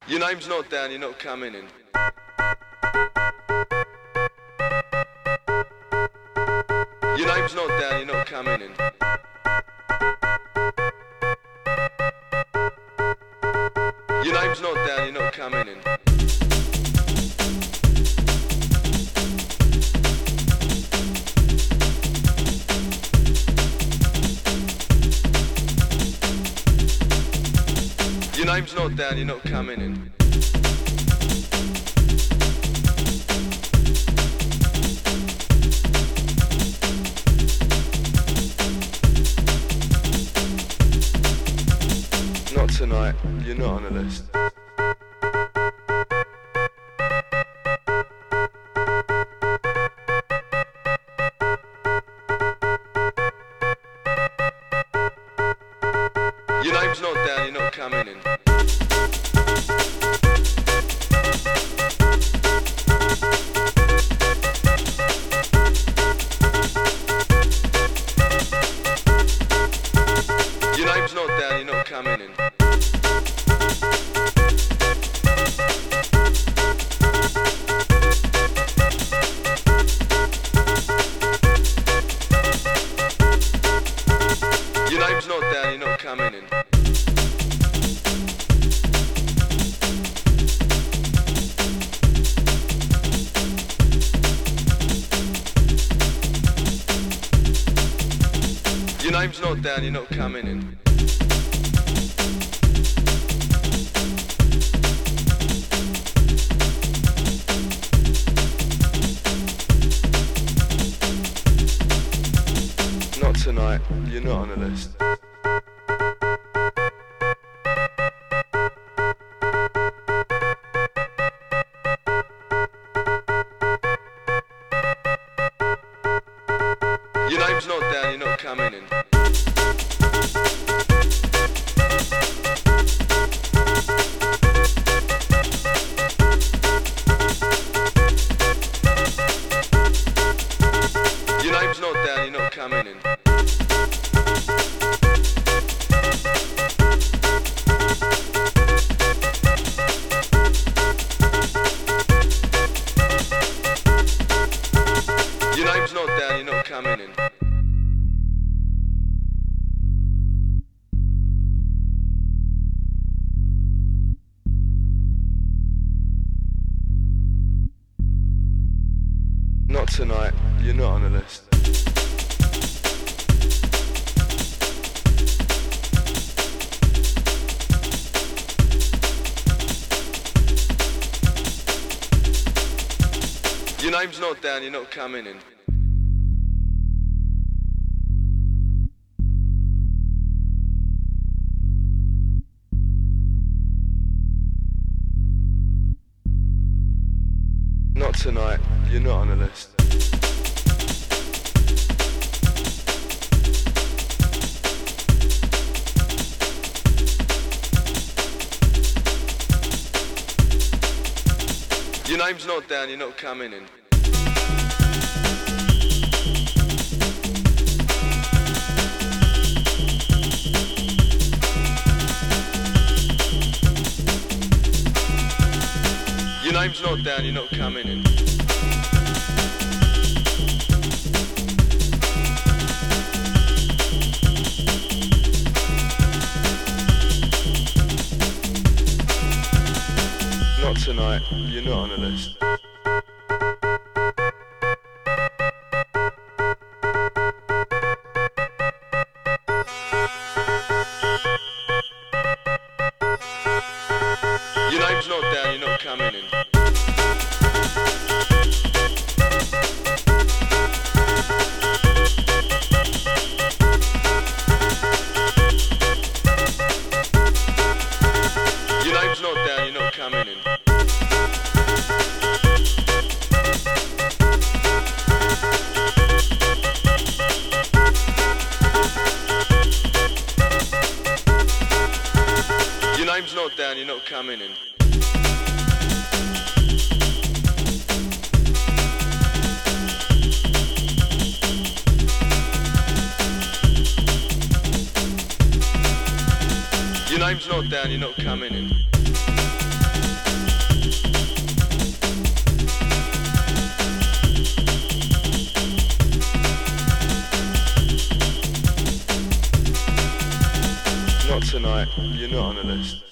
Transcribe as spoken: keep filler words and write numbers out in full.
Your name's not down, you're not coming in. Your name's not down, you're not coming in. Your name's not down, you're not coming in. Your name's not down, you're not coming in. Not tonight, you're not on the list. Your name's not down, you're not coming in. Your name's not down, you're not coming in. Your name's not down, you're not coming in. Your name's not down, you're not coming in. Not tonight, you're not on the list. Your name's not down, you're not coming in. Your name's not down, you're not coming in. Your name's not down, you're not coming in. Not tonight, you're not on the list. Your name's not down, you're not coming in. Not tonight, you're not on the list. Your name's not down, you're not coming in. Your name's not down, you're not coming in. Not tonight, you're not on the list. Your name's not down, you're not coming in. Your name's not down, you're not coming in. Your name's not down, you're not coming in. Your name's not down, you're not coming in. tonight, you're not on the list.